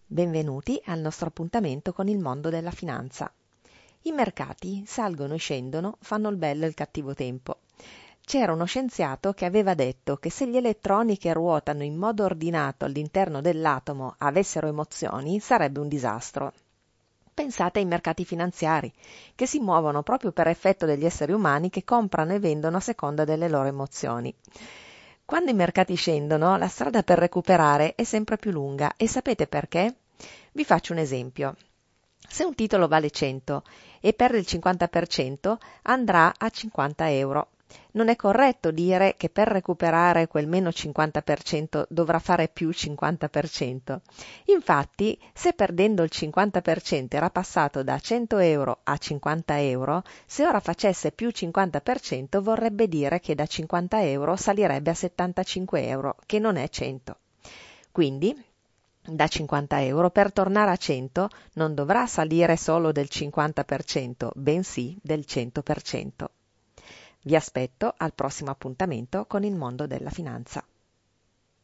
Benvenuti al nostro appuntamento con il mondo della finanza. I mercati salgono e scendono, fanno il bello e il cattivo tempo. C'era uno scienziato che aveva detto che se gli elettroni che ruotano in modo ordinato all'interno dell'atomo avessero emozioni, sarebbe un disastro. Pensate ai mercati finanziari, che si muovono proprio per effetto degli esseri umani che comprano e vendono a seconda delle loro emozioni. Quando i mercati scendono, la strada per recuperare è sempre più lunga e sapete perché? Vi faccio un esempio. Se un titolo vale 100 e perde il 50%, andrà a 50 euro. Non è corretto dire che per recuperare quel meno 50% dovrà fare più 50%. Infatti, se perdendo il 50% era passato da 100 euro a 50 euro, se ora facesse più 50% vorrebbe dire che da 50 euro salirebbe a 75 euro, che non è 100. Quindi, da 50 euro per tornare a 100 non dovrà salire solo del 50%, bensì del 100%. Vi aspetto al prossimo appuntamento con il mondo della finanza.